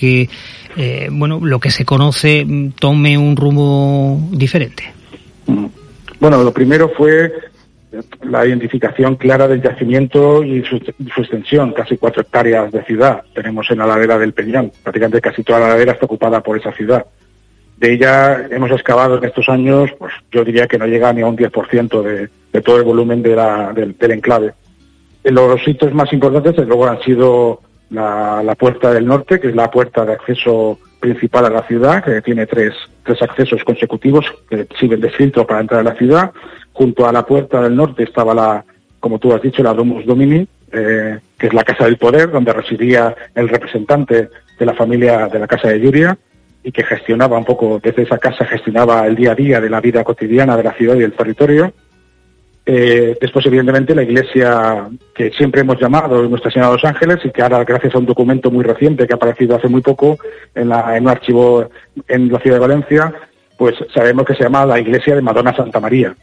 que lo que se conoce tome un rumbo diferente? Bueno, lo primero fue la identificación clara del yacimiento y su extensión, casi 4 hectáreas de ciudad tenemos en la ladera del Peñón. Prácticamente casi toda la ladera está ocupada por esa ciudad. De ella hemos excavado en estos años, pues yo diría que no llega ni a un 10% de todo el volumen del enclave. Los hitos más importantes, desde luego, han sido la Puerta del Norte, que es la puerta de acceso principal a la ciudad, que tiene tres accesos consecutivos que sirven de filtro para entrar a la ciudad. Junto a la Puerta del Norte estaba como tú has dicho, la Domus Domini, que es la Casa del Poder, donde residía el representante de la familia de la Casa de Llúria, y que gestionaba un poco, desde esa casa gestionaba el día a día de la vida cotidiana de la ciudad y del territorio. Después, evidentemente, la iglesia que siempre hemos llamado Nuestra Señora de los Ángeles, y que ahora, gracias a un documento muy reciente que ha aparecido hace muy poco en un archivo en la ciudad de Valencia, pues sabemos que se llama la Iglesia de Madonna Santa María,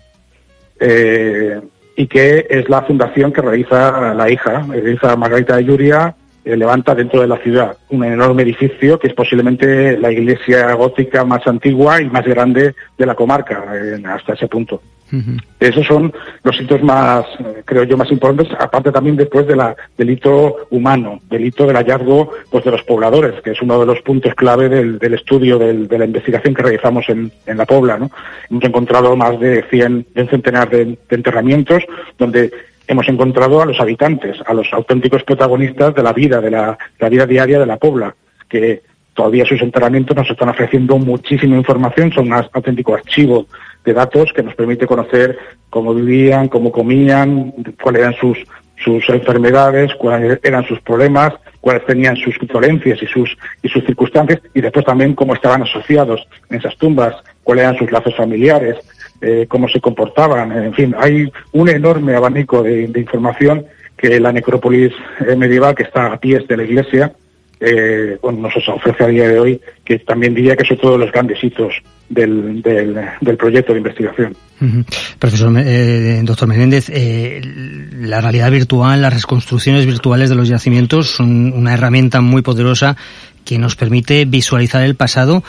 y que es la fundación que realiza la hija Margarita de Llúria. Levanta dentro de la ciudad un enorme edificio que es posiblemente la iglesia gótica más antigua y más grande de la comarca, hasta ese punto. Uh-huh. Esos son los hitos más, creo yo, más importantes, aparte también después del hito humano, del hito del hallazgo pues de los pobladores, que es uno de los puntos clave del estudio de la investigación que realizamos en la Pobla, ¿no? Hemos encontrado más de un centenar de enterramientos donde hemos encontrado a los habitantes, a los auténticos protagonistas de la vida, de la vida diaria de la Pobla, que todavía sus enterramientos nos están ofreciendo muchísima información, son un auténtico archivo de datos que nos permite conocer cómo vivían, cómo comían, cuáles eran sus enfermedades, cuáles eran sus problemas, cuáles tenían sus dolencias y sus circunstancias, y después también cómo estaban asociados en esas tumbas, cuáles eran sus lazos familiares, cómo se comportaban. En fin, hay un enorme abanico de información que la necrópolis medieval, que está a pies de la iglesia, nos ofrece a día de hoy, que también diría que son todos los grandes hitos del proyecto de investigación. Uh-huh. Profesor, doctor Menéndez, la realidad virtual, las reconstrucciones virtuales de los yacimientos son una herramienta muy poderosa que nos permite visualizar el pasado.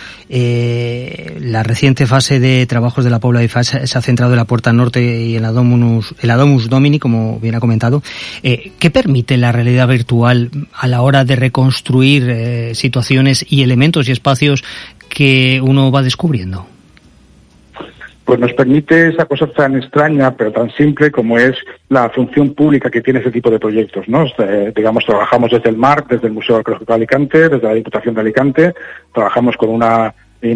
La reciente fase de trabajos de la Pobla de Fas se ha centrado en la Puerta Norte y en la Domus Domini, como bien ha comentado. ¿Qué permite la realidad virtual a la hora de reconstruir situaciones y elementos y espacios que uno va descubriendo? Pues nos permite esa cosa tan extraña, pero tan simple como es la función pública que tiene ese tipo de proyectos, ¿no? Digamos, trabajamos desde el MARC, desde el Museo Arqueológico de Alicante, desde la Diputación de Alicante, trabajamos con una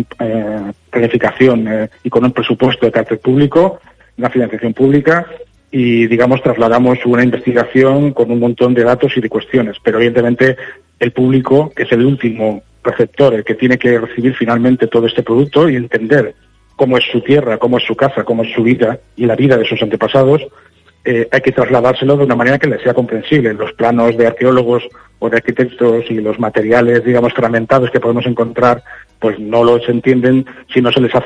planificación y con un presupuesto de carácter público, una financiación pública, y, digamos, trasladamos una investigación con un montón de datos y de cuestiones, pero evidentemente el público, que es el último receptor, el que tiene que recibir finalmente todo este producto y entender cómo es su tierra, cómo es su casa, cómo es su vida y la vida de sus antepasados, hay que trasladárselo de una manera que les sea comprensible. Los planos de arqueólogos o de arquitectos y los materiales, digamos, fragmentados que podemos encontrar, pues no los entienden si no se les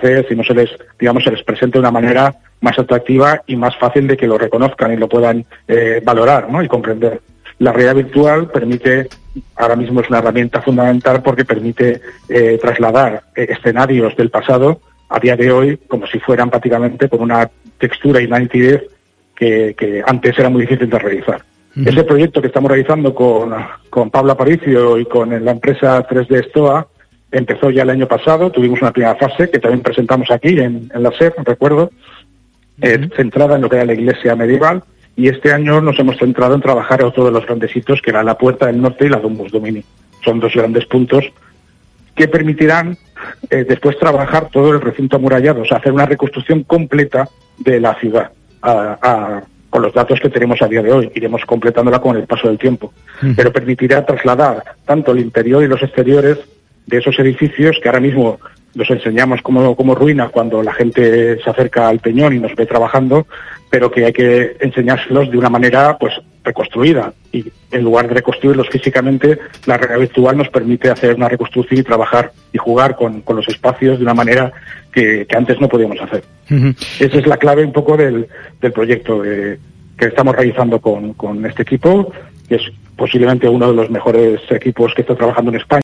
presenta de una manera más atractiva y más fácil de que lo reconozcan y lo puedan valorar, ¿no? Y comprender. La realidad virtual ahora mismo es una herramienta fundamental porque permite trasladar escenarios del pasado a día de hoy como si fueran prácticamente con una textura y una nitidez que antes era muy difícil de realizar. Uh-huh. Ese proyecto que estamos realizando con Pablo Aparicio y con la empresa 3D Stoa empezó ya el año pasado. Tuvimos una primera fase que también presentamos aquí en la SER, recuerdo, centrada en lo que era la iglesia medieval, y este año nos hemos centrado en trabajar otro de los grandes hitos, que era la Puerta del Norte y la Domus Domini. Son dos grandes puntos que permitirán después trabajar todo el recinto amurallado, o sea, hacer una reconstrucción completa de la ciudad con los datos que tenemos a día de hoy. Iremos completándola con el paso del tiempo, pero permitirá trasladar tanto el interior y los exteriores de esos edificios que ahora mismo los enseñamos como ruina cuando la gente se acerca al Peñón y nos ve trabajando, pero que hay que enseñárselos de una manera pues reconstruida, y en lugar de reconstruirlos físicamente, la realidad virtual nos permite hacer una reconstrucción y trabajar y jugar con los espacios de una manera que antes no podíamos hacer. Uh-huh. Esa es la clave un poco del proyecto que estamos realizando con este equipo, que es posiblemente uno de los mejores equipos que está trabajando en España.